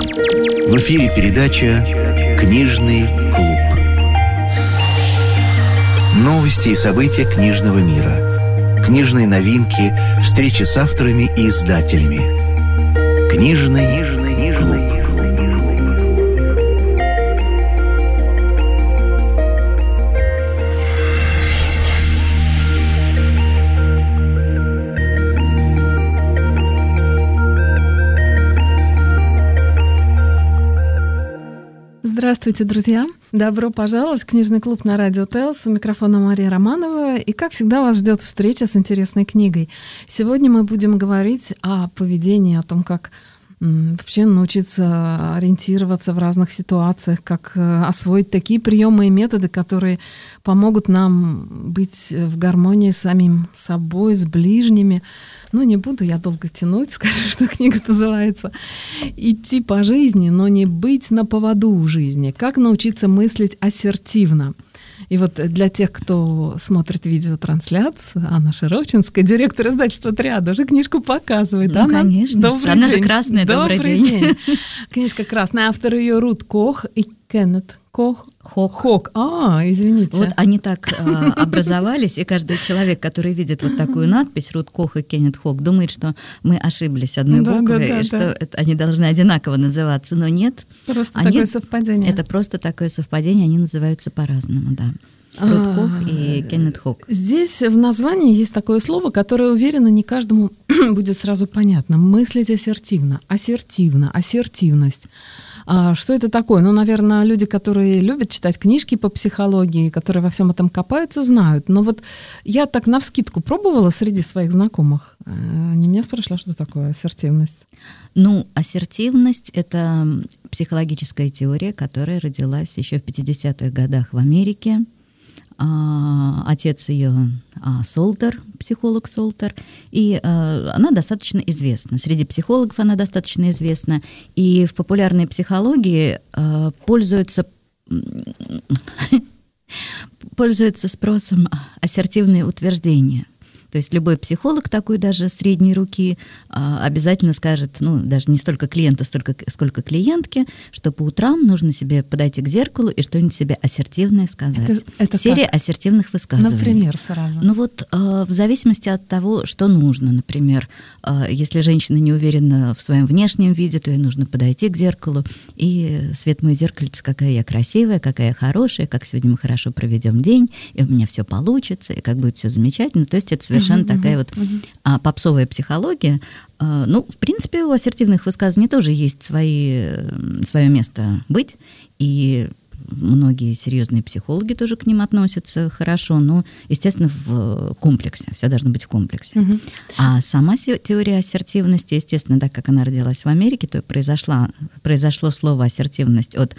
В эфире передача «Книжный клуб». Новости и события книжного мира. Книжные новинки, встречи с авторами и издателями. «Книжный клуб». Здравствуйте, друзья! Добро пожаловать в книжный клуб на радио ТЭЛС. У микрофона Мария Романова. И, как всегда, вас ждет встреча с интересной книгой. Сегодня мы будем говорить о поведении, о том, как вообще научиться ориентироваться в разных ситуациях, как освоить такие приемы и методы, которые помогут нам быть в гармонии с самим собой, с ближними. Ну, не буду я долго тянуть, скажу, что книга называется «Идти по жизни, но не быть на поводу в жизни. Как научиться мыслить ассертивно». И вот для тех, кто смотрит видеотрансляцию, Анна Широчинская, директор издательства «Триада», уже книжку показывает. Ну, Анна, конечно. Добрый Она день. же красная. Добрый день. Книжка красная. Автор ее Рут Кох и Кеннет Кох. Хок. Извините. Вот они так образовались, и каждый человек, который видит вот такую надпись «Рут Кох» и «Кеннет Хок», думает, что мы ошиблись одной буквой, и что они должны одинаково называться, но нет. Просто такое совпадение. Это просто такое совпадение, они называются по-разному, да. Рут Кох и Кеннет Хок. Здесь в названии есть такое слово, которое, уверена, не каждому будет сразу понятно. Мыслить ассертивно, ассертивность. Что это такое? Ну, наверное, люди, которые любят читать книжки по психологии, которые во всем этом копаются, знают. Но вот я так навскидку пробовала среди своих знакомых. Они меня спрашивали, что такое ассертивность. Ну, ассертивность — это психологическая теория, которая родилась еще в 50-х годах в Америке. Отец ее Солтер, психолог Солтер, и она достаточно известна. Среди психологов она достаточно известна, и в популярной психологии пользуются спросом ассертивные утверждения. То есть любой психолог такой, даже средней руки, обязательно скажет, ну, даже не столько клиенту, сколько клиентке, что по утрам нужно себе подойти к зеркалу и что-нибудь себе ассертивное сказать. Это серия как? Ассертивных высказываний. Например, сразу. Ну вот в зависимости от того, что нужно. Например, если женщина не уверена в своем внешнем виде, то ей нужно подойти к зеркалу и: «Свет мой зеркальце, какая я красивая, какая я хорошая, как сегодня мы хорошо проведем день, и у меня все получится, и как будет все замечательно». То есть это совершенно такая вот попсовая психология. Ну, в принципе, у ассертивных высказываний тоже есть свое место быть, и многие серьезные психологи тоже к ним относятся хорошо, но, естественно, в комплексе. Все должно быть в комплексе. А сама теория ассертивности, естественно, так как она родилась в Америке, то произошло слово ассертивность от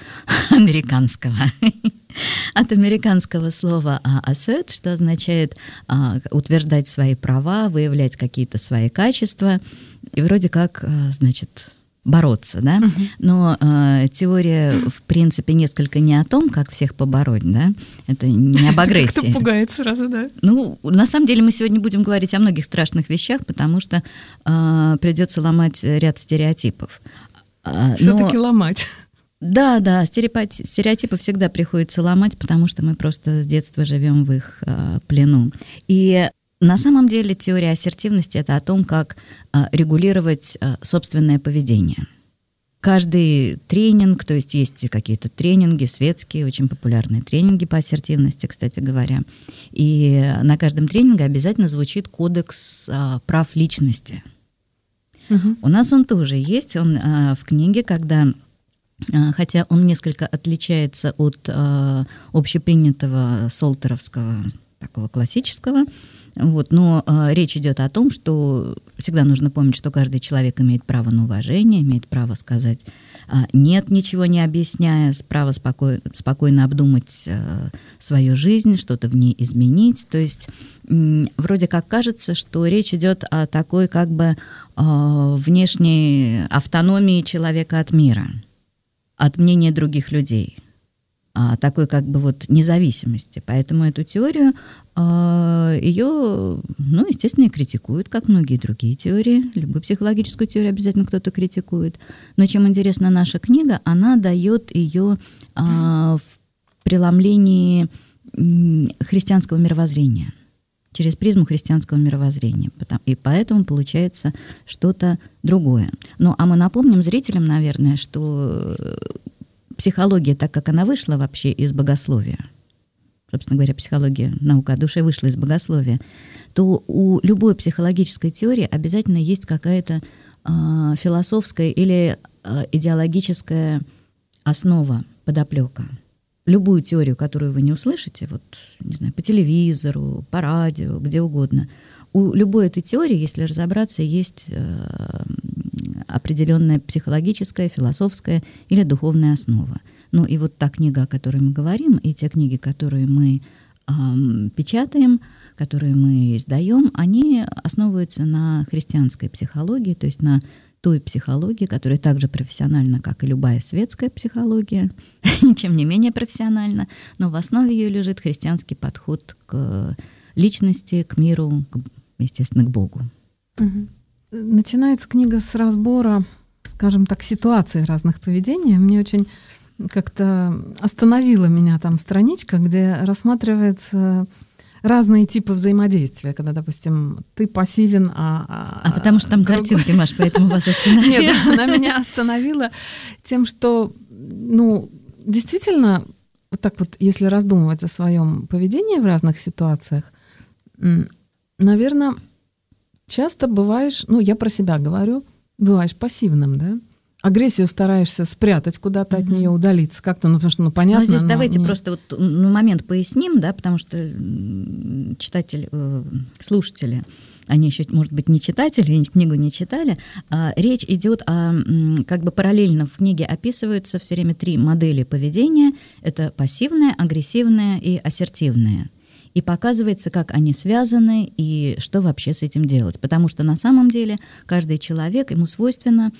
американского слова assert, что означает утверждать свои права, выявлять какие-то свои качества и вроде как, значит, бороться, да? Но теория, в принципе, несколько не о том, как всех побороть, да? Это не об агрессии. Как-то пугает сразу, да? Ну, на самом деле мы сегодня будем говорить о многих страшных вещах, потому что придется ломать ряд стереотипов. Все-таки ломать. Да, стереотипы всегда приходится ломать, потому что мы просто с детства живем в их плену. И на самом деле теория ассертивности — это о том, как регулировать собственное поведение. Каждый тренинг, то есть какие-то тренинги светские, очень популярные тренинги по ассертивности, кстати говоря, и на каждом тренинге обязательно звучит кодекс прав личности. У нас он тоже есть, он в книге, хотя он несколько отличается от общепринятого солтеровского, такого классического, но речь идет о том, что всегда нужно помнить, что каждый человек имеет право на уважение, имеет право сказать «нет», ничего не объясняя, право спокойно обдумать свою жизнь, что-то в ней изменить. То есть вроде как кажется, что речь идет о такой как бы внешней автономии человека от мира, от мнения других людей. такой как бы вот независимости. Поэтому эту теорию, ее, естественно, и критикуют, как многие другие теории. Любую психологическую теорию обязательно кто-то критикует. Но чем интересна наша книга, она дает ее в преломлении христианского мировоззрения, через призму христианского мировоззрения. И поэтому получается что-то другое. А мы напомним зрителям, наверное, что психология, так как она вышла вообще из богословия, собственно говоря, психология, наука о душе вышла из богословия, то у любой психологической теории обязательно есть какая-то философская или идеологическая основа, подоплека. Любую теорию, которую вы не услышите, не знаю, по телевизору, по радио, где угодно, у любой этой теории, если разобраться, есть определенная психологическая, философская или духовная основа. И вот та книга, о которой мы говорим, и те книги, которые мы печатаем, которые мы издаем, они основываются на христианской психологии, то есть на той психологии, которая так же профессиональна, как и любая светская психология, ничем не менее профессиональна, но в основе ее лежит христианский подход к личности, к миру, естественно, к Богу. Угу. Начинается книга с разбора, скажем так, ситуаций разных поведений. Мне очень как-то остановила меня там страничка, где рассматривается разные типы взаимодействия, когда, допустим, ты пассивен, потому что там картинки, Маш, поэтому вас остановила. Нет, она меня остановила тем, что, действительно, вот так вот, если раздумывать о своем поведении в разных ситуациях, наверное, часто бываешь, я про себя говорю, бываешь пассивным, да? Агрессию стараешься спрятать куда-то от нее, удалиться как-то, потому что, понятно. Здесь давайте просто момент поясним, да, потому что читатели, слушатели, они еще, может быть, не читатели, они книгу не читали. Речь идет как бы параллельно в книге описываются все время 3 модели поведения. Это пассивное, агрессивное и ассертивное. И показывается, как они связаны и что вообще с этим делать. Потому что на самом деле каждый человек, ему свойственно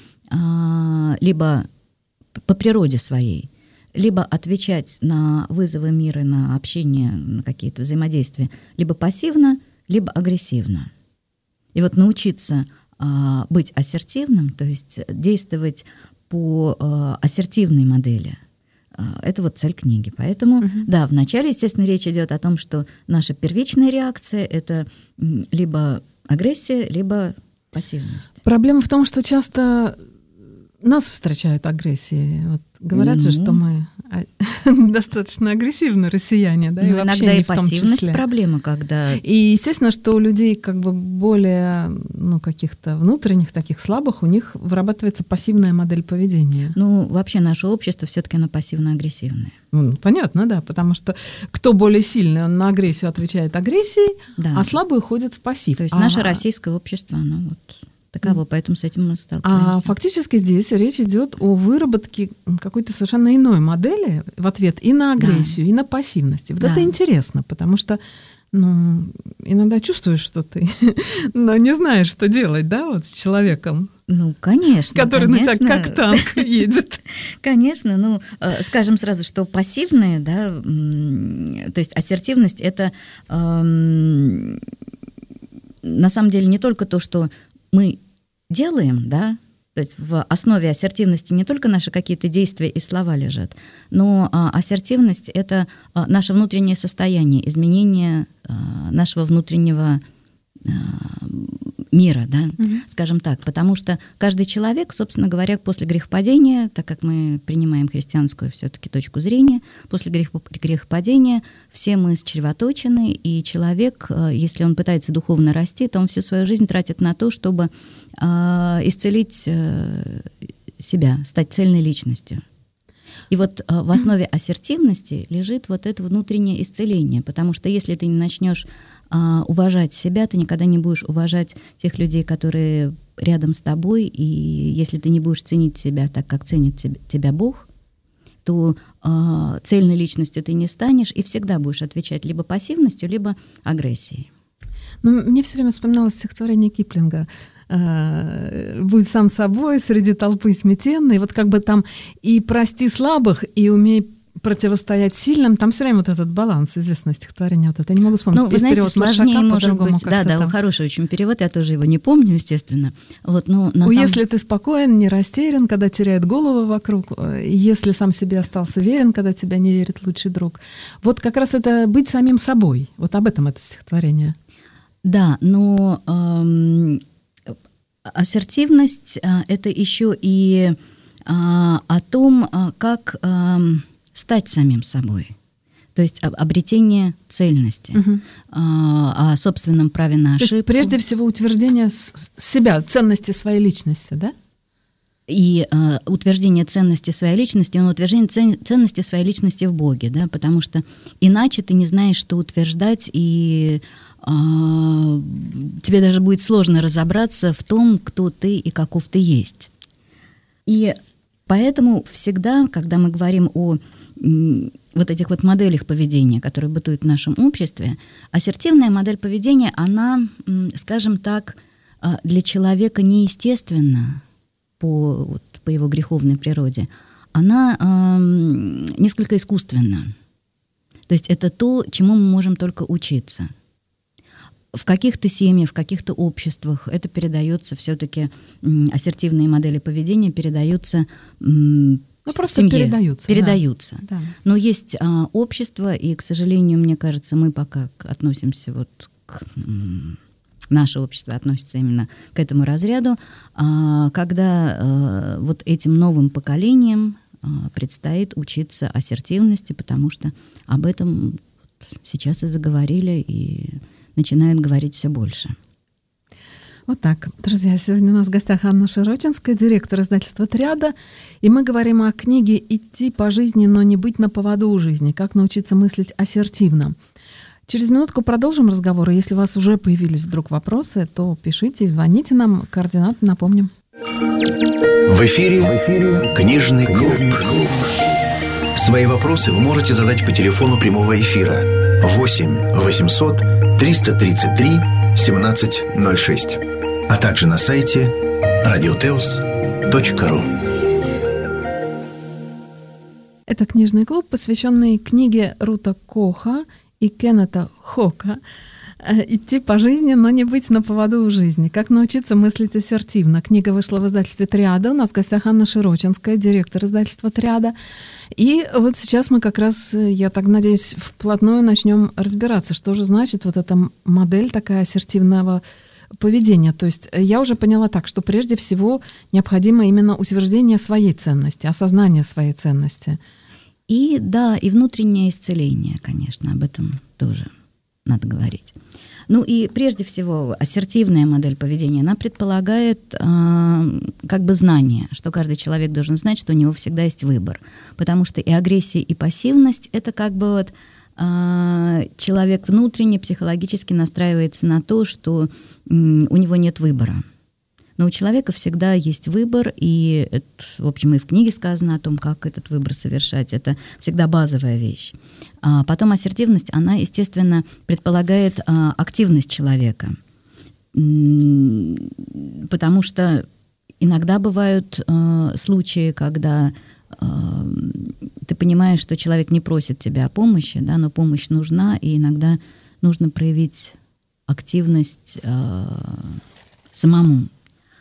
либо по природе своей, либо отвечать на вызовы мира, на общение, на какие-то взаимодействия, либо пассивно, либо агрессивно. И вот научиться быть ассертивным, то есть действовать по ассертивной модели, это вот цель книги. Поэтому, да, вначале, естественно, речь идет о том, что наша первичная реакция — это либо агрессия, либо пассивность. Проблема в том, что часто нас встречают агрессией. Вот говорят же, что мы достаточно агрессивны, россияне, да, и вообще иногда не и в том пассивность числе. Проблема, когда... И естественно, что у людей как бы более, каких-то внутренних таких слабых, у них вырабатывается пассивная модель поведения. Вообще наше общество все-таки оно пассивно-агрессивное. Понятно, да, потому что кто более сильный, он на агрессию отвечает агрессией, да, а слабый уходит в пассив. То есть наше российское общество, оно таково, поэтому с этим мы сталкиваемся. А фактически здесь речь идет о выработке какой-то совершенно иной модели в ответ и на агрессию, и на пассивность. Вот это интересно, потому что иногда чувствуешь, что ты не знаешь, что делать, да, вот с человеком. Конечно. Который на тебя как танк едет. Конечно. Скажем сразу, что пассивные, да, то есть ассертивность — это на самом деле не только то, что мы делаем, да, то есть в основе ассертивности не только наши какие-то действия и слова лежат, но ассертивность — это наше внутреннее состояние, изменение нашего внутреннего мира, да, скажем так, потому что каждый человек, собственно говоря, после грехопадения, так как мы принимаем христианскую все-таки точку зрения, после грехопадения все мы счревоточены, и человек, если он пытается духовно расти, то он всю свою жизнь тратит на то, чтобы исцелить себя, стать цельной личностью. И вот в основе ассертивности лежит вот это внутреннее исцеление, потому что если ты не начнешь уважать себя, ты никогда не будешь уважать тех людей, которые рядом с тобой, и если ты не будешь ценить себя так, как ценит тебя Бог, то цельной личностью ты не станешь и всегда будешь отвечать либо пассивностью, либо агрессией. Мне все время вспоминалось стихотворение Киплинга «Будь сам собой среди толпы сметенной». Вот как бы там и прости слабых, и умей противостоять сильным, там все время вот этот баланс, известное стихотворение, вот это, я не могу вспомнить. Ну, вы знаете, сложнее может быть, да, там. Хороший очень перевод, я тоже его не помню, естественно. Вот, но Если ты спокоен, не растерян, когда теряет голову вокруг, если сам себе остался верен, когда тебя не верит лучший друг. Вот как раз это быть самим собой, вот об этом это стихотворение. Да, но ассертивность — это еще и о том, как стать самим собой. То есть обретение цельности, о собственном праве на ошибку. То есть прежде всего утверждение себя, ценности своей личности, да? И утверждение ценности своей личности, но утверждение ценности своей личности в Боге, да, потому что иначе ты не знаешь, что утверждать, и тебе даже будет сложно разобраться в том, кто ты и каков ты есть. И поэтому всегда, когда мы говорим о вот этих вот моделях поведения, которые бытуют в нашем обществе, ассертивная модель поведения, она, скажем так, для человека неестественна по его греховной природе, она несколько искусственна. То есть это то, чему мы можем только учиться. В каких-то семьях, в каких-то обществах это передается все-таки, ассертивные модели поведения передаются просто семье. Передаются. Да. Но есть общество, и, к сожалению, мне кажется, мы пока относимся наше общество относится именно к этому разряду, когда вот этим новым поколениям предстоит учиться ассертивности, потому что об этом сейчас и заговорили, и начинают говорить все больше. Вот так. Друзья, сегодня у нас в гостях Анна Широчинская, директор издательства «Триада», и мы говорим о книге «Идти по жизни, но не быть на поводу у жизни. Как научиться мыслить ассертивно». Через минутку продолжим разговор, и если у вас уже появились вдруг вопросы, то пишите и звоните нам. Координаты напомним. В эфире «Книжный клуб». Свои вопросы вы можете задать по телефону прямого эфира 8 800 333 1706, а также на сайте radioteos.ru. Это «Книжный клуб», посвященный книге Рута Коха и Кеннета Хока «Идти по жизни, но не быть на поводу у жизни. Как научиться мыслить ассертивно». Книга вышла в издательстве «Триада». У нас в гостях Анна Широчинская, директор издательства «Триада». И вот сейчас мы как раз, я так надеюсь, вплотную начнем разбираться, что же значит вот эта модель такая ассертивного поведения. То есть я уже поняла так, что прежде всего необходимо именно утверждение своей ценности, осознание своей ценности. И да, и внутреннее исцеление, конечно, об этом тоже надо говорить. Ну и прежде всего ассертивная модель поведения, она предполагает как бы знание, что каждый человек должен знать, что у него всегда есть выбор. Потому что и агрессия, и пассивность — это как бы вот человек внутренне, психологически настраивается на то, что у него нет выбора. Но у человека всегда есть выбор, и это, в общем, и в книге сказано о том, как этот выбор совершать. Это всегда базовая вещь. А потом ассертивность, она, естественно, предполагает активность человека. Потому что иногда бывают случаи, когда ты понимаешь, что человек не просит тебя о помощи, да, но помощь нужна, и иногда нужно проявить активность самому.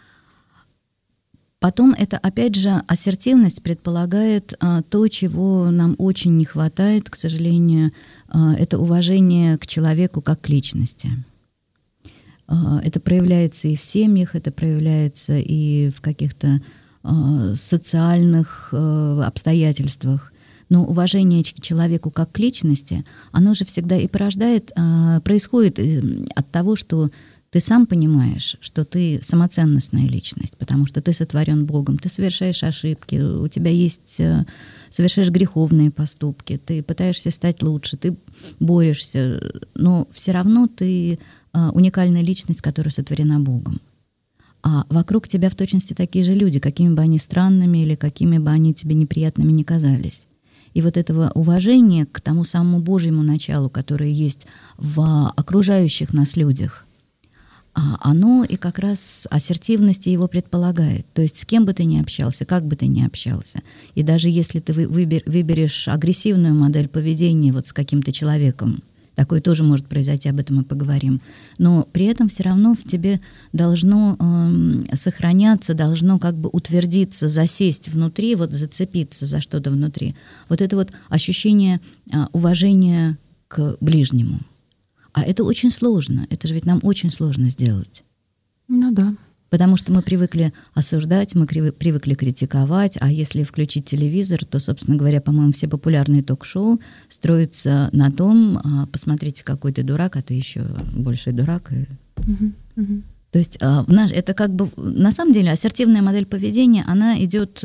Потом это, опять же, ассертивность предполагает то, чего нам очень не хватает, к сожалению, это уважение к человеку как к личности. Это проявляется и в семьях, это проявляется и в каких-то социальных обстоятельствах. Но уважение к человеку как к личности, оно же всегда и происходит от того, что ты сам понимаешь, что ты самоценностная личность, потому что ты сотворен Богом, ты совершаешь ошибки, у тебя есть, совершаешь греховные поступки, ты пытаешься стать лучше, ты борешься, но все равно ты уникальная личность, которая сотворена Богом. А вокруг тебя в точности такие же люди, какими бы они странными или какими бы они тебе неприятными ни казались. И вот этого уважения к тому самому Божьему началу, которое есть в окружающих нас людях, оно и как раз ассертивности его предполагает. То есть с кем бы ты ни общался, как бы ты ни общался. И даже если ты выберешь агрессивную модель поведения вот с каким-то человеком, такое тоже может произойти, об этом мы поговорим. Но при этом все равно в тебе должно сохраняться, должно как бы утвердиться, засесть внутри, вот зацепиться за что-то внутри. Вот это вот ощущение уважения к ближнему. А это очень сложно. Это же ведь нам очень сложно сделать. Ну да. Потому что мы привыкли осуждать, мы привыкли критиковать, а если включить телевизор, то, собственно говоря, по-моему, все популярные ток-шоу строятся на том, посмотрите, какой ты дурак, а ты еще больший дурак. То есть это как бы, на самом деле, ассертивная модель поведения, она идет,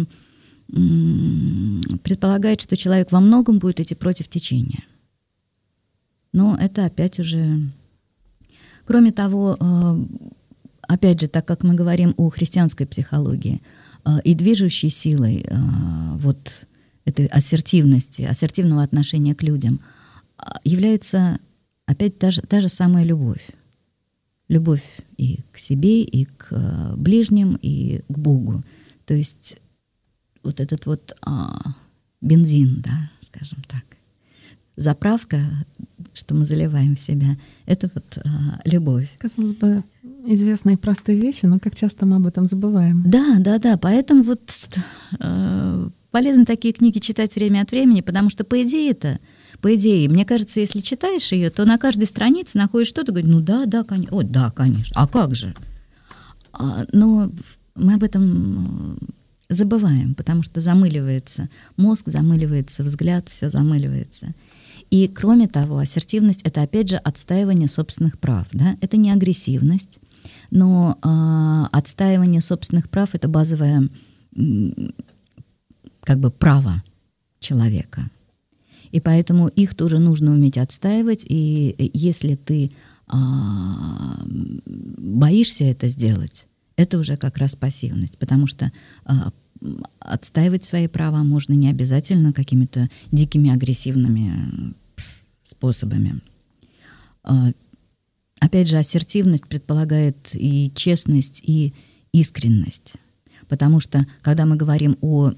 предполагает, что человек во многом будет идти против течения. Но это опять уже... Кроме того, опять же, так как мы говорим о христианской психологии, и движущей силой вот этой ассертивности, ассертивного отношения к людям является опять та же самая любовь. Любовь и к себе, и к ближним, и к Богу. То есть вот этот вот бензин, да, скажем так, заправка, что мы заливаем в себя, это вот любовь. Казалось бы, известные простые вещи, но как часто мы об этом забываем. Да. Поэтому вот полезно такие книги читать время от времени, потому что по идее, мне кажется, если читаешь ее, то на каждой странице находишь что-то, говоришь, ну да, конечно. Ой, да, конечно. А как же? Но мы об этом забываем, потому что замыливается мозг, замыливается взгляд, все замыливается. И кроме того, ассертивность — это, опять же, отстаивание собственных прав. Да? Это не агрессивность, но отстаивание собственных прав — это базовое как бы право человека. И поэтому их тоже нужно уметь отстаивать. И если ты боишься это сделать, это уже как раз пассивность, потому что отстаивать свои права можно не обязательно какими-то дикими агрессивными способами. Опять же, ассертивность предполагает и честность, и искренность. Потому что, когда мы говорим о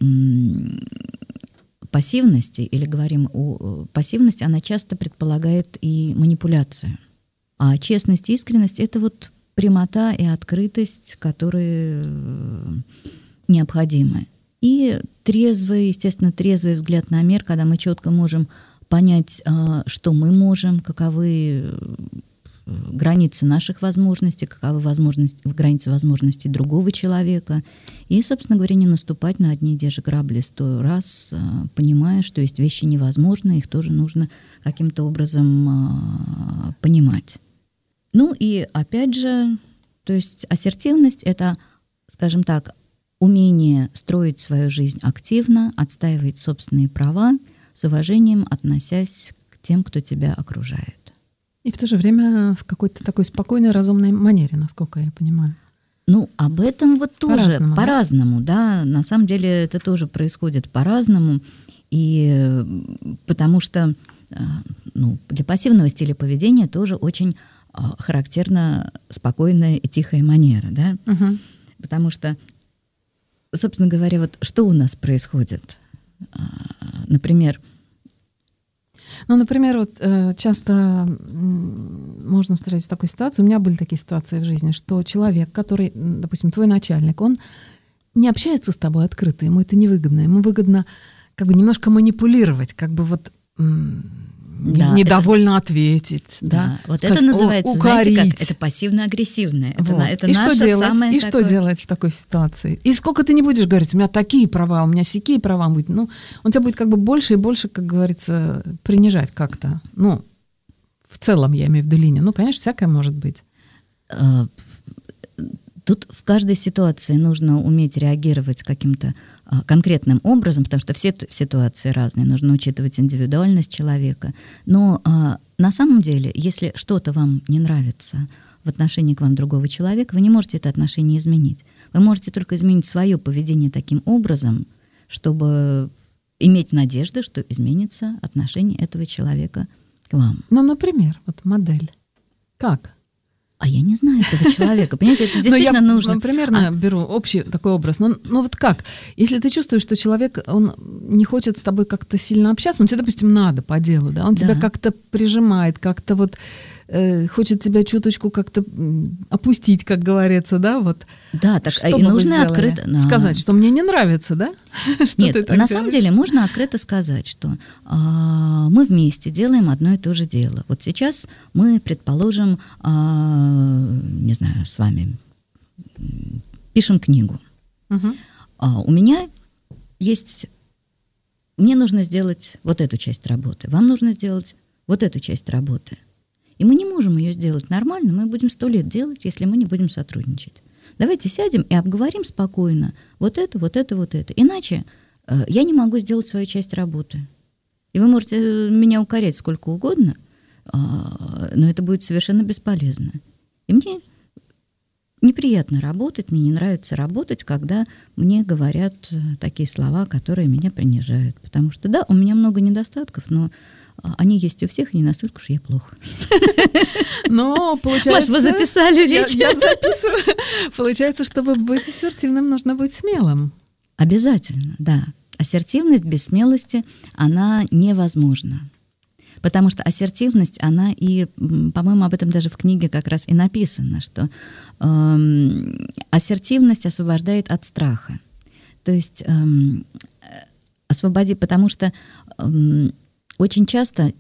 пассивности или говорим о пассивности, она часто предполагает и манипуляцию. А честность и искренность — это вот прямота и открытость, которые необходимы. И трезвый взгляд на мир, когда мы четко можем понять, что мы можем, каковы границы наших возможностей, каковы границы возможностей другого человека. И, собственно говоря, не наступать на одни и те же грабли 100 раз, понимая, что есть вещи невозможные, их тоже нужно каким-то образом понимать. Ну и опять же, то есть ассертивность — это, скажем так, умение строить свою жизнь активно, отстаивать собственные права, с уважением относясь к тем, кто тебя окружает. И в то же время в какой-то такой спокойной, разумной манере, насколько я понимаю. Ну, об этом вот тоже по-разному, да? На самом деле это тоже происходит по-разному, и потому что для пассивного стиля поведения тоже очень характерна спокойная и тихая манера, да? Угу. Потому что, собственно говоря, вот что у нас происходит? Например, вот часто можно встретить такую ситуацию. У меня были такие ситуации в жизни, что человек, который, допустим, твой начальник, он не общается с тобой открыто, ему это невыгодно. Ему выгодно как бы немножко манипулировать, как бы вот недовольно ответить. Да, вот сказать, это называется, укорить. Знаете, как это пассивно-агрессивное. Вот. Это и наше что делать? самое И такое... что делать в такой ситуации? И сколько ты не будешь говорить, у меня такие права, у меня сякие права будет. Ну, он тебя будет как бы больше и больше, как говорится, принижать как-то. Ну, в целом, я имею в виду линию. Ну, конечно, всякое может быть. Тут в каждой ситуации нужно уметь реагировать каким-то конкретным образом, потому что все ситуации разные, нужно учитывать индивидуальность человека. Но на самом деле, если что-то вам не нравится в отношении к вам другого человека, вы не можете это отношение изменить. Вы можете только изменить свое поведение таким образом, чтобы иметь надежду, что изменится отношение этого человека к вам. Ну, например, вот модель. Как? А я не знаю этого человека. Понимаете, это действительно нужно. Я примерно беру общий такой образ. Но вот как? Если ты чувствуешь, что человек, он не хочет с тобой как-то сильно общаться, тебе, допустим, надо по делу, да? Он тебя как-то прижимает, как-то вот хочет тебя чуточку как-то опустить, как говорится, да? Вот. Да, так и нужно открыто сказать, что мне не нравится, да? Нет, на самом деле можно открыто сказать, что мы вместе делаем одно и то же дело. Вот сейчас мы, предположим, не знаю, с вами пишем книгу. У меня есть... Мне нужно сделать вот эту часть работы, вам нужно сделать вот эту часть работы. И мы не можем ее сделать нормально, мы будем 100 лет делать, если мы не будем сотрудничать. Давайте сядем и обговорим спокойно вот это, вот это, вот это. Иначе я не могу сделать свою часть работы. И вы можете меня укорять сколько угодно, но это будет совершенно бесполезно. И мне неприятно работать, мне не нравится работать, когда мне говорят такие слова, которые меня принижают. Потому что, да, у меня много недостатков, но они есть у всех, и не настолько уж я плохо. Но получается... Маш, вы записали речь? Я записываю. Получается, чтобы быть ассертивным, нужно быть смелым. Обязательно, да. Ассертивность без смелости, она невозможна. Потому что ассертивность, она и, по-моему, об этом даже в книге как раз и написано, что ассертивность освобождает от страха. То есть потому что очень часто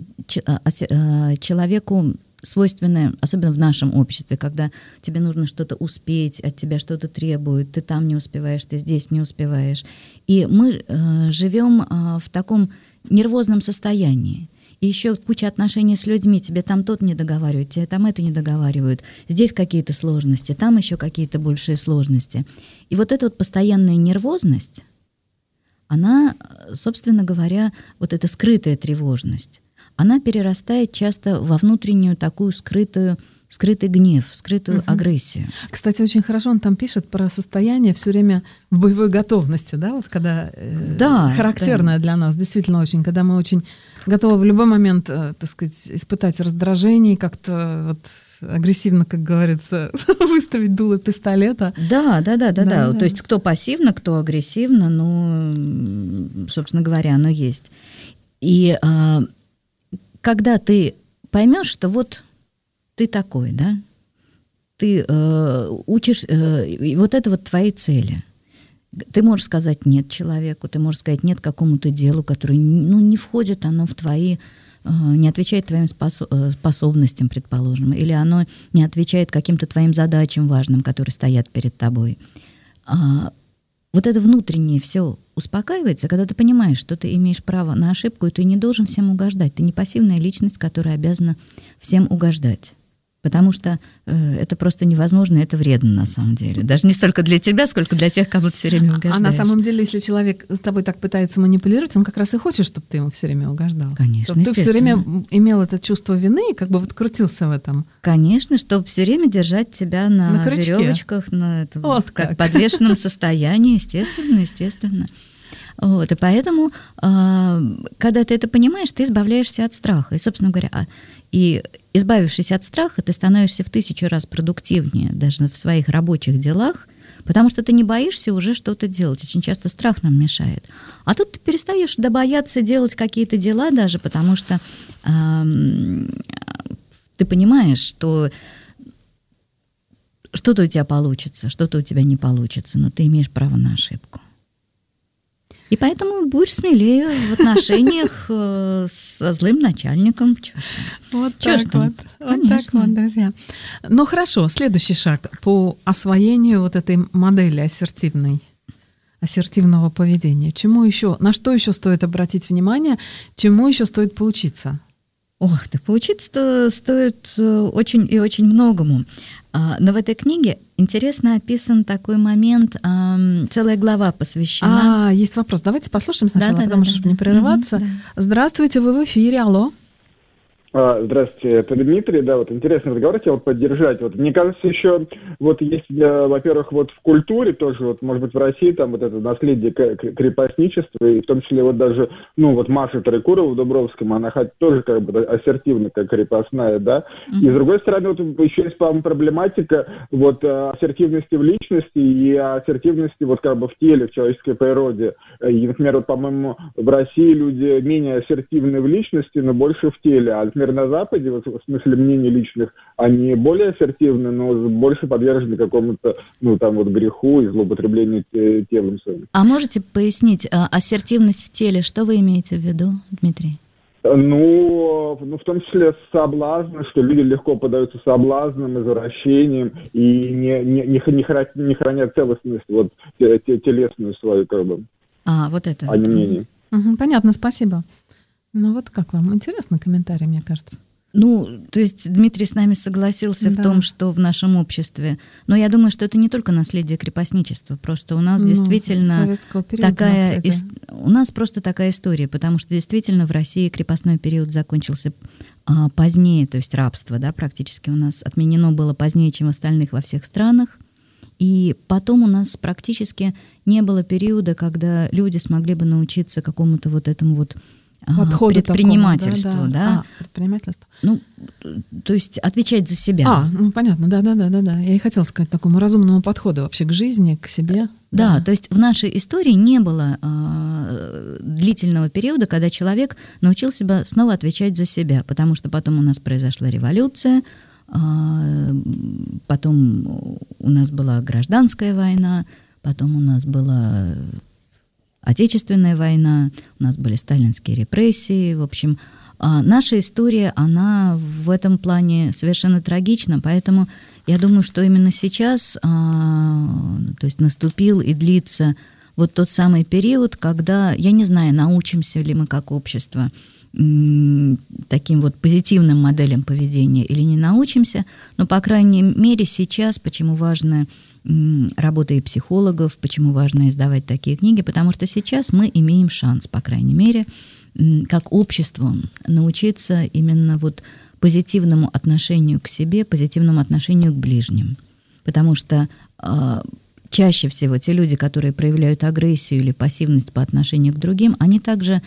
человеку свойственное, особенно в нашем обществе, когда тебе нужно что-то успеть, от тебя что-то требуют, ты там не успеваешь, ты здесь не успеваешь. И мы живем в таком нервозном состоянии. И еще куча отношений с людьми, тебе там тот не договаривают, тебе там это не договаривают, здесь какие-то сложности, там еще какие-то большие сложности. И вот эта вот постоянная нервозность, она, собственно говоря, вот эта скрытая тревожность, она перерастает часто во внутреннюю такую скрытый гнев, скрытую агрессию. Кстати, очень хорошо он там пишет про состояние все время в боевой готовности, да, вот когда характерное для нас, действительно очень, когда мы очень готовы в любой момент, так сказать, испытать раздражение, как-то вот агрессивно, как говорится, выставить дуло пистолета. Да. То есть кто пассивно, кто агрессивно, собственно говоря, оно есть. И когда ты поймешь, что вот ты такой, да, ты учишь, вот это вот твои цели. Ты можешь сказать «нет» человеку, ты можешь сказать «нет» какому-то делу, которое не входит оно в твои, не отвечает твоим способностям, предположим, или оно не отвечает каким-то твоим задачам важным, которые стоят перед тобой. Вот это внутреннее все успокаивается, когда ты понимаешь, что ты имеешь право на ошибку, и ты не должен всем угождать. Ты не пассивная личность, которая обязана всем угождать. Потому что это просто невозможно, и это вредно на самом деле. Даже не столько для тебя, сколько для тех, кому ты все время угождаешь. А на самом деле, если человек с тобой так пытается манипулировать, он как раз и хочет, чтобы ты ему все время угождал. Конечно, чтобы ты все время имел это чувство вины и как бы вот крутился в этом. Конечно, чтобы все время держать тебя на веревочках, вот как подвешенном состоянии, естественно. Вот, и поэтому, когда ты это понимаешь, ты избавляешься от страха. И, собственно говоря, и избавившись от страха, ты становишься в 1000 раз продуктивнее даже в своих рабочих делах, потому что ты не боишься уже что-то делать. Очень часто страх нам мешает. А тут ты перестаешь бояться делать какие-то дела даже, потому что ты понимаешь, что что-то у тебя получится, что-то у тебя не получится, но ты имеешь право на ошибку. И поэтому будешь смелее в отношениях со злым начальником. Вот так вот, друзья. Ну хорошо, следующий шаг по освоению вот этой модели ассертивного поведения. На что еще стоит обратить внимание, чему еще стоит поучиться? Поучиться стоит очень и очень многому. Но в этой книге интересно описан такой момент, целая глава посвящена... Есть вопрос. Давайте послушаем сначала, чтобы не прерываться. Здравствуйте, вы в эфире, алло. Здравствуйте, это Дмитрий. Да, вот интересный разговор, хотел поддержать. Вот мне кажется, еще вот есть, во-первых, вот в культуре тоже, вот, может быть, в России там вот это наследие крепостничества, и в том числе вот даже, ну, вот Маша Трекурова в Дубровском, она тоже как бы ассертивна, как крепостная, да. И с другой стороны, вот еще есть, по-моему, проблематика вот ассертивности в личности и ассертивности вот как бы в теле, в человеческой природе. И, например, вот, по-моему, в России люди менее ассертивны в личности, но больше в теле, а например, на Западе, вот, в смысле мнений личных, они более ассертивны, но больше подвержены какому-то, ну, там вот греху и злоупотреблению телом своим. А можете пояснить, ассертивность в теле, что вы имеете в виду, Дмитрий? Ну, в том числе соблазны, что люди легко поддаются соблазнам, извращениям и не хранят целостность, вот, телесную свою, как бы. Вот это. А не мнение. Понятно, спасибо. Ну вот как вам? Интересный комментарий, мне кажется. Ну, то есть Дмитрий с нами согласился в том, что в нашем обществе... Но я думаю, что это не только наследие крепостничества. Просто у нас действительно такая... У нас просто такая история, потому что действительно в России крепостной период закончился позднее, то есть рабство, да, практически у нас отменено было позднее, чем в остальных во всех странах. И потом у нас практически не было периода, когда люди смогли бы научиться какому-то вот этому вот предпринимательству, такому, да. Предпринимательство. Ну, то есть отвечать за себя. Ну понятно, да. Я и хотела сказать такому разумному подходу вообще к жизни, к себе. Да, то есть в нашей истории не было длительного периода, когда человек научил себя снова отвечать за себя, потому что потом у нас произошла революция, потом у нас была гражданская война, потом у нас была Отечественная война, у нас были сталинские репрессии. В общем, наша история, она в этом плане совершенно трагична, поэтому я думаю, что именно сейчас, то есть наступил и длится вот тот самый период, когда, я не знаю, научимся ли мы как общество таким вот позитивным моделям поведения или не научимся, но, по крайней мере, сейчас, почему важно работа и психологов, почему важно издавать такие книги, потому что сейчас мы имеем шанс, по крайней мере, как обществу научиться именно вот позитивному отношению к себе, позитивному отношению к ближним. Потому что чаще всего те люди, которые проявляют агрессию или пассивность по отношению к другим, они также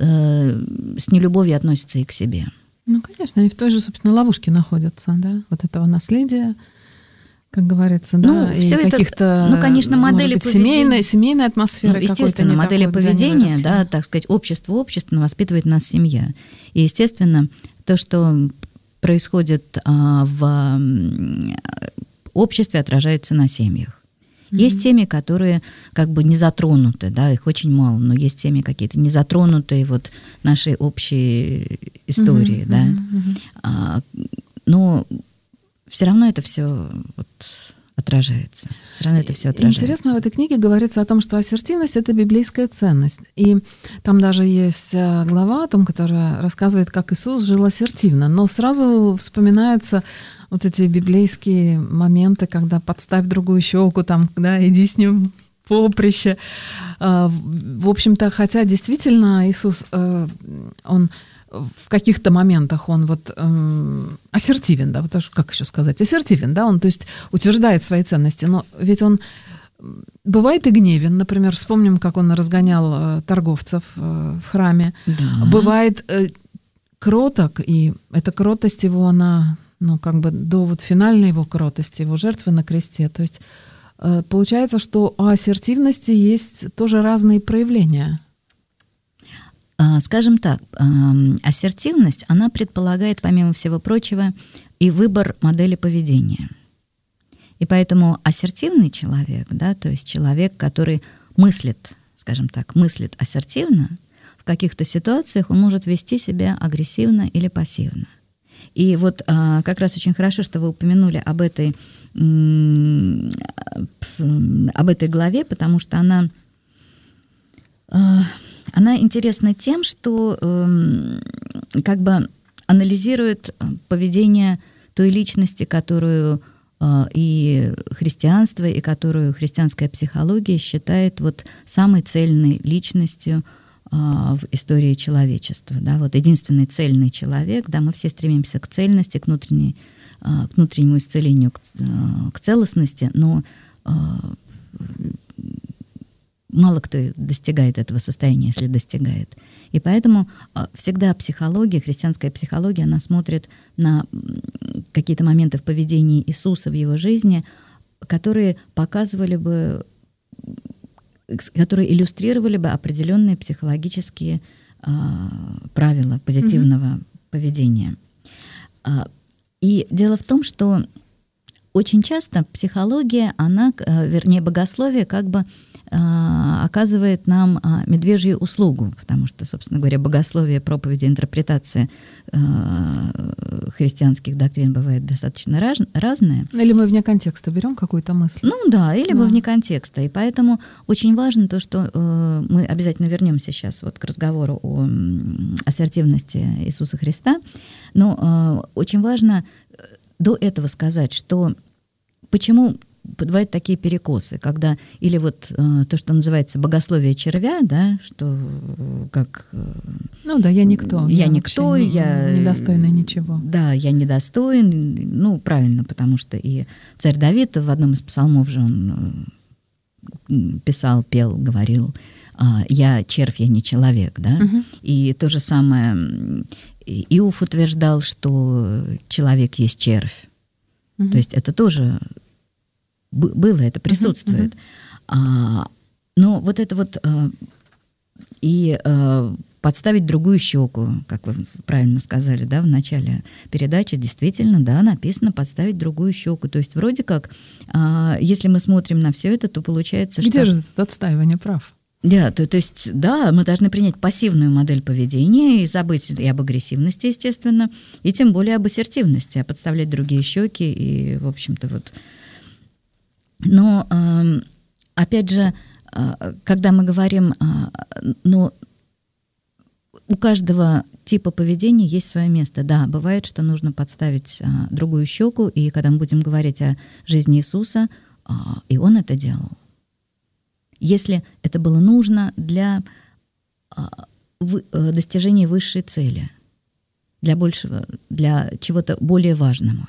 с нелюбовью относятся и к себе. Ну, конечно, они в той же, собственно, ловушке находятся, да, вот этого наследия, как говорится, да, и каких-то, ну, конечно, модели поведения, семейной атмосферы. Ну, естественно, модели поведения, да, так сказать, общество воспитывает нас семья. И, естественно, то, что происходит в обществе, отражается на семьях. Есть семьи, которые как бы не затронуты, да, их очень мало, но есть семьи какие-то не затронутые вот нашей общей истории, да. Но все равно это все вот отражается. Все равно это все отражается. Интересно, в этой книге говорится о том, что ассертивность — это библейская ценность. И там даже есть глава о том, которая рассказывает, как Иисус жил ассертивно. Но сразу вспоминаются вот эти библейские моменты, когда подставь другую щеку, там, да, иди с ним в поприще. В общем-то, хотя действительно Иисус, он в каких-то моментах он вот ассертивен, да, вот как еще сказать, ассертивен, да, он, то есть утверждает свои ценности, но ведь он бывает и гневен, например, вспомним, как он разгонял торговцев в храме, да. Бывает кроток, и эта кротость его, она, ну, как бы до вот финальной его кротости, его жертвы на кресте, то есть получается, что у ассертивности есть тоже разные проявления. Скажем так, ассертивность, она предполагает, помимо всего прочего, и выбор модели поведения. И поэтому ассертивный человек, да, то есть человек, который мыслит, скажем так, мыслит ассертивно, в каких-то ситуациях он может вести себя агрессивно или пассивно. И вот как раз очень хорошо, что вы упомянули об этой главе, потому что она интересна тем, что как бы анализирует поведение той личности, которую и христианство, и которую христианская психология считает вот самой цельной личностью, в истории человечества. Да? Вот единственный цельный человек, да, мы все стремимся к цельности, к внутреннему исцелению, к целостности, но мало кто достигает этого состояния, если достигает. И поэтому всегда психология, христианская психология, она смотрит на какие-то моменты в поведении Иисуса в его жизни, которые показывали бы, которые иллюстрировали бы определенные психологические правила позитивного поведения. И дело в том, что очень часто психология, она, вернее, богословие как бы оказывает нам медвежью услугу, потому что, собственно говоря, богословие, проповеди, интерпретация христианских доктрин бывает достаточно разная. Или мы вне контекста берем какую-то мысль. Ну да, или мы вне контекста. И поэтому очень важно то, что мы обязательно вернемся сейчас вот к разговору о ассертивности Иисуса Христа, но очень важно до этого сказать, что почему бывают такие перекосы, когда или вот то, что называется богословие червя, да, что как... Ну да, я никто. Я никто, я... недостойна ничего. Да, я недостоин, ну, правильно, потому что и царь Давид в одном из псалмов же он писал, пел, говорил, я червь, я не человек, да, и то же самое Иов утверждал, что человек есть червь, то есть это тоже... Было, это присутствует. Но вот это вот и подставить другую щеку, как вы правильно сказали, да, в начале передачи, действительно, да, написано подставить другую щеку. То есть вроде как, если мы смотрим на все это, то получается, где что... же это отстаивание прав? Да, то есть, да, мы должны принять пассивную модель поведения и забыть и об агрессивности, естественно, и тем более об ассертивности, а подставлять другие щеки и, в общем-то, вот... Но, опять же, когда мы говорим, но у каждого типа поведения есть свое место. Да, бывает, что нужно подставить другую щеку, и когда мы будем говорить о жизни Иисуса, и Он это делал. Если это было нужно для достижения высшей цели, для чего-то более важного.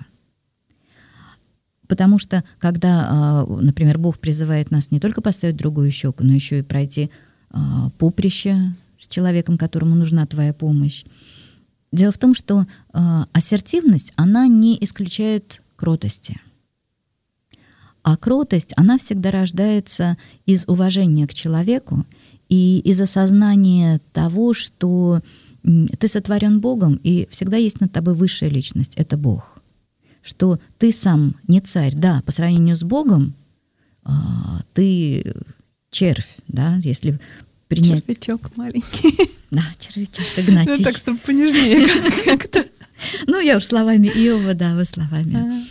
Потому что, когда, например, Бог призывает нас не только поставить другую щеку, но еще и пройти поприще с человеком, которому нужна твоя помощь. Дело в том, что ассертивность, она не исключает кротости. А кротость, она всегда рождается из уважения к человеку и из осознания того, что ты сотворен Богом, и всегда есть над тобой высшая личность — это Бог. Что ты сам не царь, да, по сравнению с Богом ты червь, да, если принять... Червячок маленький. Да, червячок, Игнатий. Ну, так, чтобы понежнее как-то. Ну, я уж словами Иова, да, вы словами...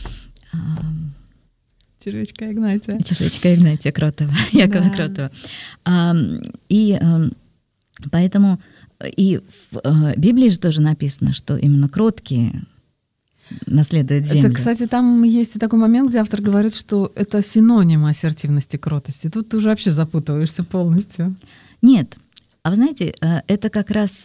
Червячка Игнатия. Червячка Игнатия Кротова, Якова Кротова. И поэтому и в Библии же тоже написано, что именно кроткие наследуют землю. Это, кстати, там есть и такой момент, где автор говорит, что это синоним ассертивности, кротости. Тут ты уже вообще запутываешься полностью. Нет. А вы знаете, это как раз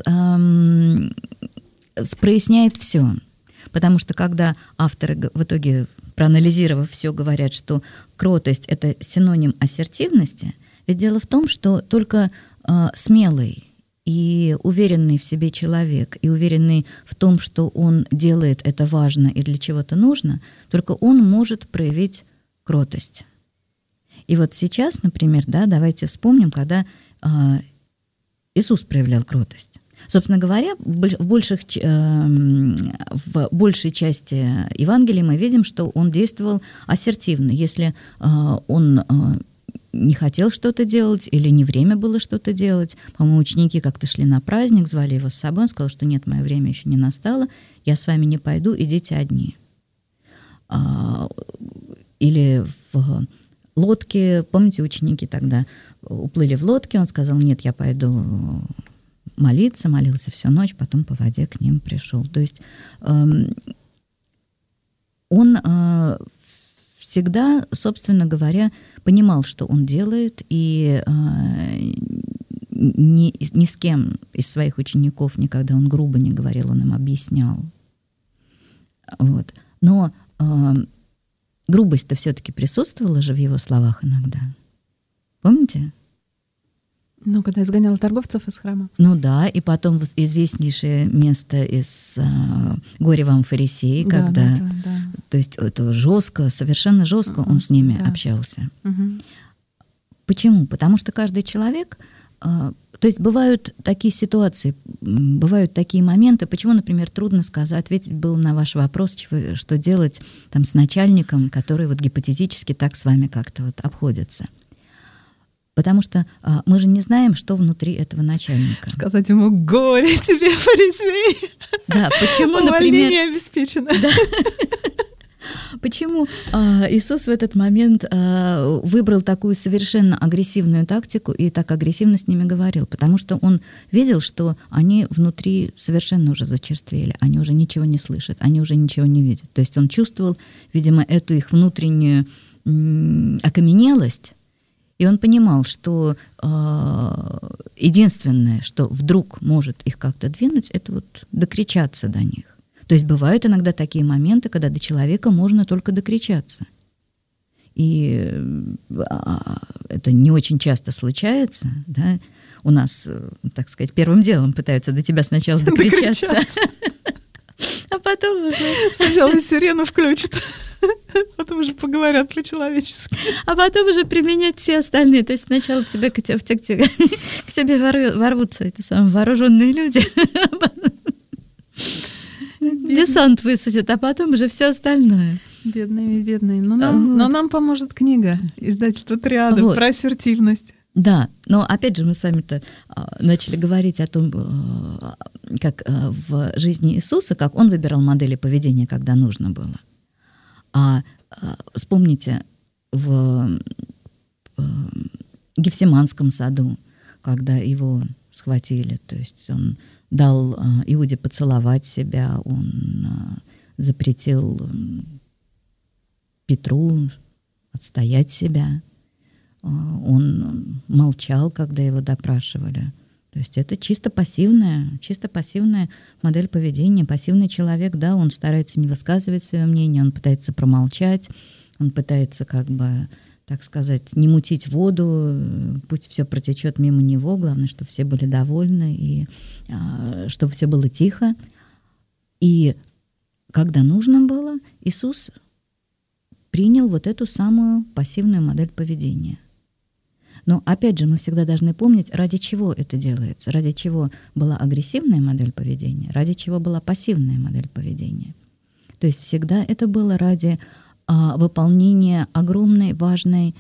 проясняет все. Потому что когда авторы в итоге, проанализировав все, говорят, что кротость — это синоним ассертивности, ведь дело в том, что только смелый и уверенный в себе человек, и уверенный в том, что он делает это важно и для чего-то нужно, только он может проявить кротость. И вот сейчас, например, да, давайте вспомним, когда Иисус проявлял кротость. Собственно говоря, в большей части Евангелия мы видим, что он действовал ассертивно. Если он не хотел что-то делать или не время было что-то делать, по-моему, ученики как-то шли на праздник, звали его с собой, он сказал, что нет, мое время еще не настало, я с вами не пойду, идите одни. Или в лодке, помните, ученики тогда уплыли в лодке, он сказал, нет, я пойду молился всю ночь, потом по воде к ним пришел. То есть он всегда, собственно говоря, понимал, что он делает, и ни с кем из своих учеников никогда он грубо не говорил, он им объяснял. Вот. Но грубость-то все-таки присутствовала же в его словах иногда. Помните? Ну, когда изгонял торговцев из храма. Ну да, и потом известнейшее место из «Горе вам, фарисеи», когда... Да. То есть это жестко, совершенно жестко он с ними общался. Угу. Почему? Потому что каждый человек... То есть бывают такие ситуации, бывают такие моменты. Почему, например, трудно ответить был на ваш вопрос, что делать там с начальником, который вот гипотетически так с вами как-то вот обходится. Потому что мы же не знаем, что внутри этого начальника. Сказать ему: горе тебе, фарисей! Да, почему, например... Увольнение обеспечено. Да. Почему Иисус в этот момент выбрал такую совершенно агрессивную тактику и так агрессивно с ними говорил? Потому что он видел, что они внутри совершенно уже зачерствели, они уже ничего не слышат, они уже ничего не видят. То есть он чувствовал, видимо, эту их внутреннюю окаменелость, и он понимал, что единственное, что вдруг может их как-то двинуть, это вот докричаться до них. То есть бывают иногда такие моменты, когда до человека можно только докричаться. И это не очень часто случается. Да? У нас, так сказать, первым делом пытаются до тебя сначала докричаться. А потом уже... Сначала сирену включат, потом уже поговорят по-человечески. А потом уже применять все остальные. То есть сначала к тебе ворвутся эти самые вооруженные люди, десант высадят, а потом уже все остальное. Бедные. Но нам поможет книга издательства «Триада» вот. Про ассертивность. Да, но опять же мы с вами-то начали говорить о том, как в жизни Иисуса, как он выбирал модели поведения, когда нужно было. А вспомните, в Гефсиманском саду, когда его схватили, то есть он дал Иуде поцеловать себя, он запретил Петру отстоять себя, он молчал, когда его допрашивали. То есть это чисто пассивная модель поведения. Пассивный человек, да, он старается не высказывать свое мнение, он пытается промолчать, он пытается как бы, так сказать, не мутить воду, пусть все протечет мимо него, главное, чтобы все были довольны и чтобы все было тихо. И когда нужно было, Иисус принял вот эту самую пассивную модель поведения. Но опять же, мы всегда должны помнить, ради чего это делается, ради чего была агрессивная модель поведения, ради чего была пассивная модель поведения. То есть всегда это было ради выполнения огромной, важной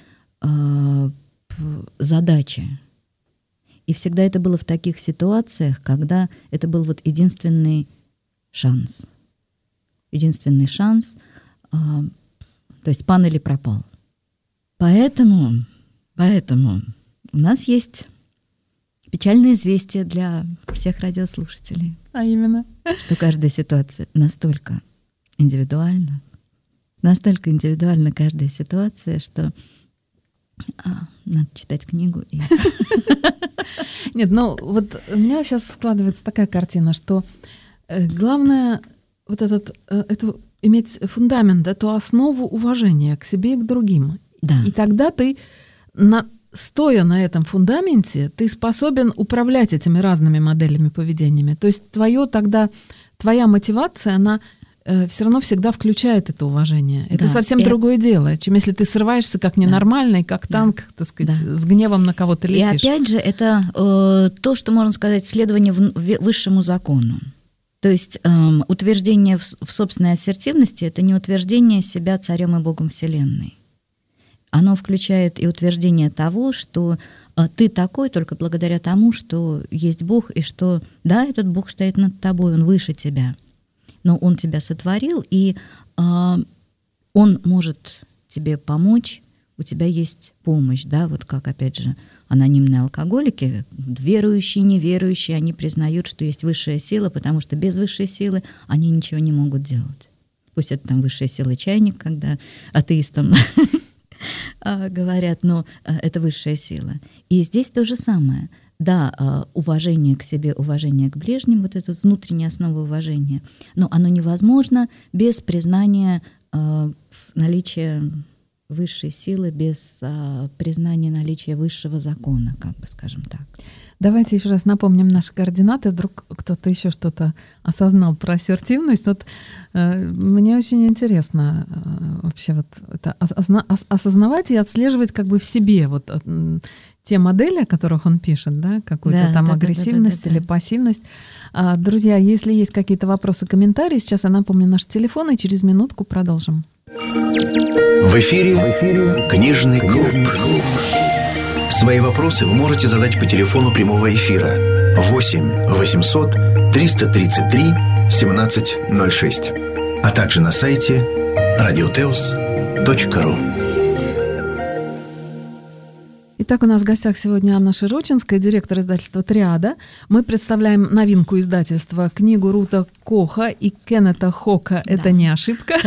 задачи. И всегда это было в таких ситуациях, когда это был вот единственный шанс. Единственный шанс, то есть пан или пропал. Поэтому у нас есть печальное известие для всех радиослушателей. А именно? Что каждая ситуация настолько индивидуальна каждая ситуация, что надо читать книгу. Нет, ну вот у меня сейчас складывается такая картина, что главное вот это иметь фундамент, эту основу уважения к себе и к другим. Да. И тогда ты, стоя на этом фундаменте, ты способен управлять этими разными моделями поведениями. То есть твоя мотивация, она все равно всегда включает это уважение. Это совсем другое дело, чем если ты срываешься как ненормальный, как танк, так сказать, с гневом на кого-то летишь. И опять же, это то, что можно сказать, следование высшему закону. То есть утверждение в собственной ассертивности — это не утверждение себя царем и богом Вселенной. Оно включает и утверждение того, что ты такой только благодаря тому, что есть Бог, и что, да, этот Бог стоит над тобой, Он выше тебя, но Он тебя сотворил, и Он может тебе помочь, у тебя есть помощь, да, вот как, опять же, анонимные алкоголики, верующие, неверующие, они признают, что есть высшая сила, потому что без высшей силы они ничего не могут делать. Пусть это там высшая сила чайник, когда атеистам говорят, но это высшая сила. И здесь то же самое. да, уважение к себе, уважение к ближним, вот эту внутреннюю основу уважения, но оно невозможно без признания наличия высшей силы, без признания наличия высшего закона, как бы, скажем так. Давайте еще раз напомним наши координаты. Вдруг кто-то еще что-то осознал про ассертивность. Вот, мне очень интересно вообще вот это осознавать и отслеживать как бы в себе вот те модели, о которых он пишет, да, какую-то там агрессивность или пассивность. Друзья, если есть какие-то вопросы, комментарии, сейчас я напомню наши телефоны, и через минутку продолжим. В эфире «Книжный клуб». Свои вопросы вы можете задать по телефону прямого эфира 8 800 333 1706, а также на сайте radioteos.ru. Итак, у нас в гостях сегодня Анна Широчинская, директор издательства «Триада». Мы представляем новинку издательства, книгу Рута Коха и Кеннета Хока. Да. Это не ошибка.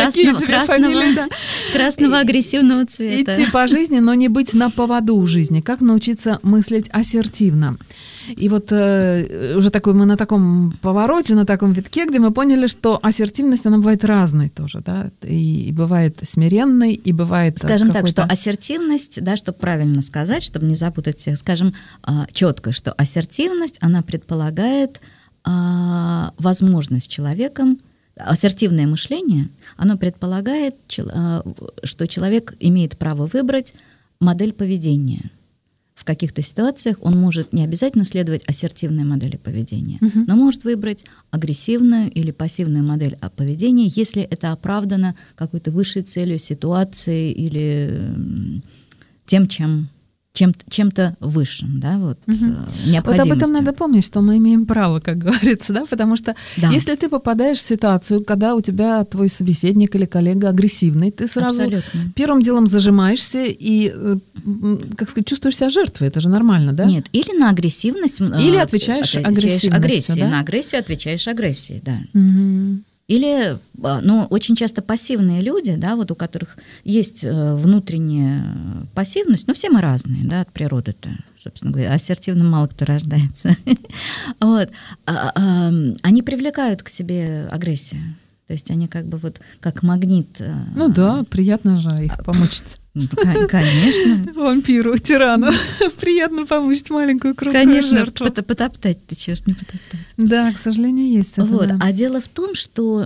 Красного агрессивного цвета. Идти по жизни, но не быть на поводу в жизни. Как научиться мыслить ассертивно. И вот уже мы на таком повороте, на таком витке, где мы поняли, что ассертивность, она бывает разной тоже, да, и бывает смиренной, и бывает... Скажем так, что ассертивность, да, чтобы правильно сказать, чтобы не запутать всех, скажем четко, что ассертивность, она предполагает возможность человеком, ассертивное мышление, оно предполагает, что человек имеет право выбрать модель поведения. В каких-то ситуациях он может не обязательно следовать ассертивной модели поведения, но может выбрать агрессивную или пассивную модель поведения, если это оправдано какой-то высшей целью ситуации или тем, чем-то высшим, да, вот, необходимостью. Вот об этом надо помнить, что мы имеем право, как говорится, да, потому что если ты попадаешь в ситуацию, когда у тебя твой собеседник или коллега агрессивный, ты сразу первым делом зажимаешься и, как сказать, чувствуешь себя жертвой, это же нормально, да? Нет, или на агрессивность... Или отвечаешь агрессивностью, да? На агрессию отвечаешь агрессией, да. Или, очень часто пассивные люди, да, вот у которых есть внутренняя пассивность, все мы разные, да, от природы-то, собственно говоря, ассертивно мало кто рождается. Вот. Они привлекают к себе агрессию. То есть они как бы вот как магнит. Да, приятно же их помучить. Конечно. Вампиру, тирану. Приятно помучить маленькую круглую жертву. Конечно, потоптать, ты чего ж не потоптать. Да, к сожалению, есть это. Вот. Да. А дело в том, что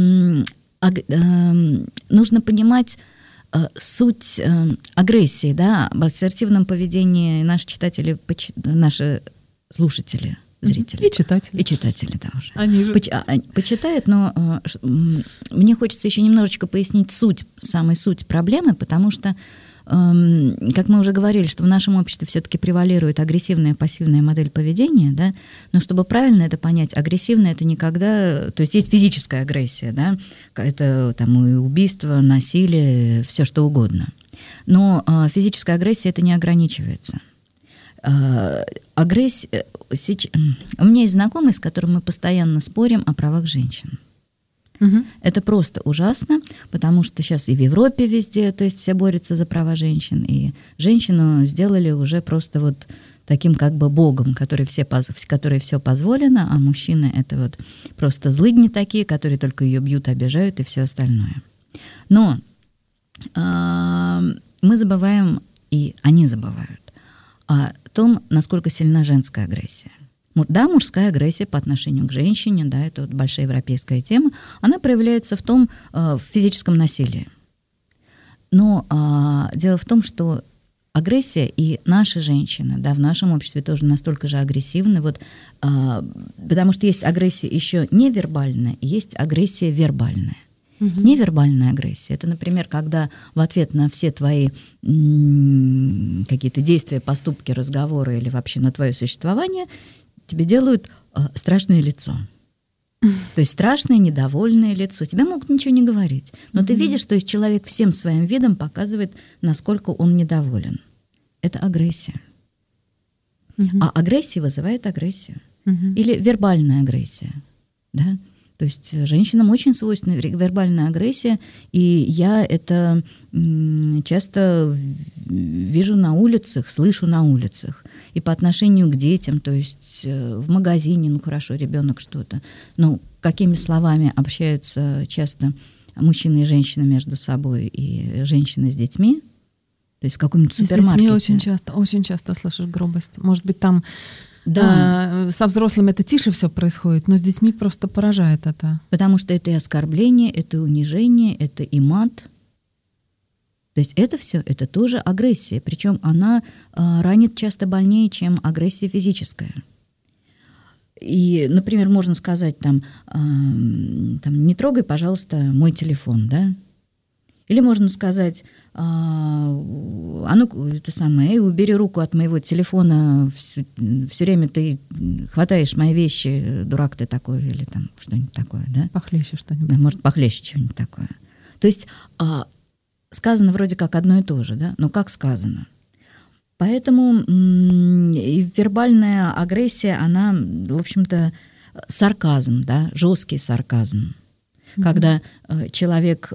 нужно понимать суть агрессии, да, об ассертивном поведении наши читатели, наши слушатели, зрители. И читатели. И читатели, да, уже. Они же. Почитают, но мне хочется еще немножечко пояснить самую суть проблемы, потому что, как мы уже говорили, что в нашем обществе все-таки превалирует агрессивная и пассивная модель поведения, да, но чтобы правильно это понять, агрессивная это никогда, то есть есть физическая агрессия, да, это там и убийство, насилие, все что угодно. Но физическая агрессия это не ограничивается. Агрессия... У меня есть знакомый, с которым мы постоянно спорим о правах женщин. Это просто ужасно, потому что сейчас и в Европе везде, то есть все борются за права женщин, и женщину сделали уже просто вот таким как бы богом, который все позволено, а мужчины это вот просто злыдни такие, которые только ее бьют, обижают и все остальное. Но мы забываем, и они забывают, о том, насколько сильна женская агрессия. Да, мужская агрессия по отношению к женщине, да, это вот большая европейская тема, она проявляется в физическом насилии. Но дело в том, что агрессия и наши женщины, да, в нашем обществе тоже настолько же агрессивны, вот, потому что есть агрессия еще невербальная, и есть агрессия вербальная. Невербальная агрессия — это, например, когда в ответ на все твои какие-то действия, поступки, разговоры или вообще на твое существование тебе делают страшное лицо. То есть страшное, недовольное лицо. Тебе могут ничего не говорить, но ты видишь, что человек всем своим видом показывает, насколько он недоволен. Это агрессия. А агрессия вызывает агрессию. Или вербальная агрессия. Да? То есть женщинам очень свойственна вербальная агрессия, и я это часто вижу на улицах, слышу на улицах. И по отношению к детям, то есть в магазине, ну хорошо, ребенок что-то. Но какими словами общаются часто мужчины и женщины между собой, и женщины с детьми? То есть в каком-нибудь супермаркете. С детьми очень часто слышишь грубость. Может быть, там со взрослыми это тише все происходит, но с детьми просто поражает это. Потому что это и оскорбление, это и унижение, это и мат. То есть это все, это тоже агрессия. Причем она ранит часто больнее, чем агрессия физическая. И, например, можно сказать там, не трогай, пожалуйста, мой телефон, да? Или можно сказать, убери руку от моего телефона, все время ты хватаешь мои вещи, дурак ты такой, или там что-нибудь такое, да? Похлеще что-нибудь. Да, может, похлеще что-нибудь такое. То есть сказано вроде как одно и то же, да? Но как сказано? Поэтому вербальная агрессия, она, в общем-то, сарказм, да, жесткий сарказм. Когда человек,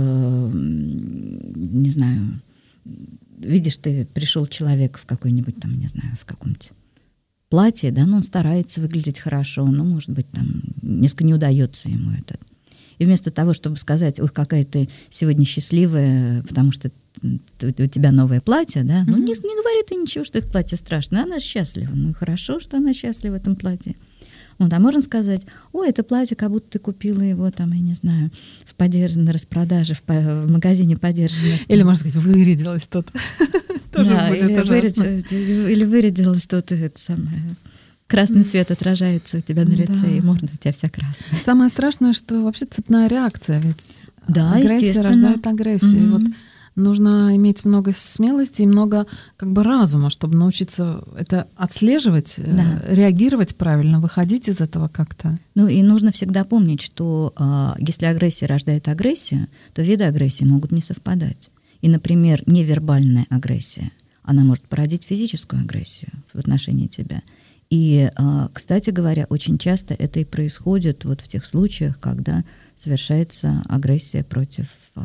не знаю, видишь, ты пришел человек в какой-нибудь там, не знаю, в каком-нибудь платье, да, но он старается выглядеть хорошо, но, может быть, там несколько не удается ему это. И вместо того, чтобы сказать, ой, какая ты сегодня счастливая, потому что у тебя новое платье, да, ну не говори ты ничего, что это платье страшное, она счастлива, ну хорошо, что она счастлива в этом платье. Вот, а можно сказать, ой, это платье, как будто ты купила его, там, я не знаю, на распродаже, в магазине подержанных. Или, можно сказать, вырядилась тут. Тоже будет ужасно. Или вырядилась тут, это самое... Красный свет отражается у тебя на лице, и морда у тебя вся красная. Самое страшное, что вообще цепная реакция, ведь агрессия рождает агрессию. И вот нужно иметь много смелости и много как бы разума, чтобы научиться это отслеживать, реагировать правильно, выходить из этого как-то. Ну и нужно всегда помнить, что если агрессия рождает агрессию, то виды агрессии могут не совпадать. И, например, невербальная агрессия, она может породить физическую агрессию в отношении тебя. И, кстати говоря, очень часто это и происходит вот в тех случаях, когда совершается агрессия против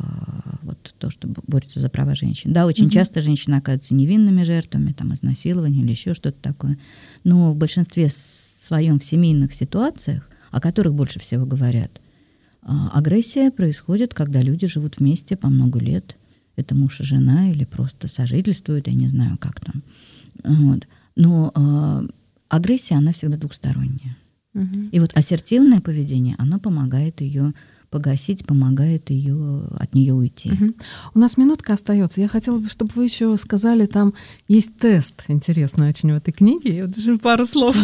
вот то, что борется за права женщин. Да, очень часто женщины оказываются невинными жертвами, там, изнасилования или еще что-то такое. Но в большинстве своем в семейных ситуациях, о которых больше всего говорят, агрессия происходит, когда люди живут вместе по много лет. Это муж и жена или просто сожительствуют, я не знаю, как там. Вот. Но агрессия, она всегда двухсторонняя. И вот ассертивное поведение, оно помогает ее погасить, помогает от нее уйти. У нас минутка остается. Я хотела бы, чтобы вы еще сказали, там есть тест интересный очень в этой книге. Вот пару слов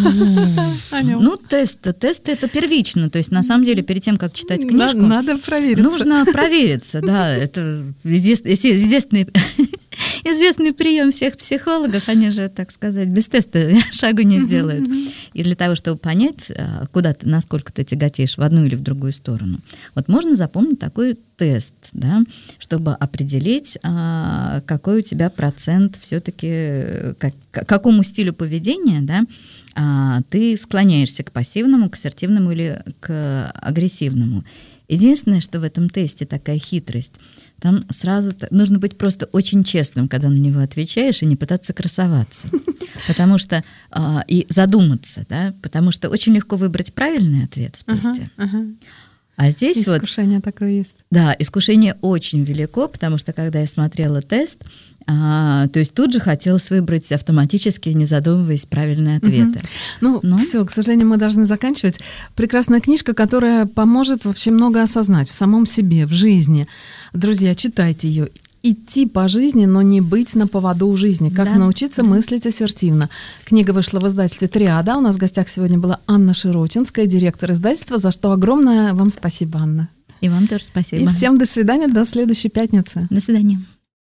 о нем. Ну, тест это первично. То есть, на самом деле, перед тем, как читать книжку, надо провериться. Нужно провериться, да. Это известный прием всех психологов. Они же, так сказать, без теста шагу не сделают. И для того, чтобы понять, куда ты, насколько ты тяготеешь в одну или в другую сторону. Вот можно запомнить такой тест, да, чтобы определить, какой у тебя процент все-таки, к какому стилю поведения, да, ты склоняешься к пассивному, к ассертивному или к агрессивному. Единственное, что в этом тесте такая хитрость, там сразу нужно быть просто очень честным, когда на него отвечаешь, и не пытаться красоваться. Потому что и задуматься, да, потому что очень легко выбрать правильный ответ в тесте. А здесь искушение такое есть. Да, искушение очень велико, потому что когда я смотрела тест, то есть тут же хотелось выбрать автоматически, не задумываясь, правильные ответы. Ну, все, к сожалению, мы должны заканчивать. Прекрасная книжка, которая поможет вообще много осознать в самом себе, в жизни. Друзья, читайте ее. Идти по жизни, но не быть на поводу у жизни. Как научиться мыслить ассертивно. Книга вышла в издательстве «Триада». У нас в гостях сегодня была Анна Широтинская, директор издательства, за что огромное вам спасибо, Анна. И вам тоже спасибо. И всем до свидания, до следующей пятницы. До свидания.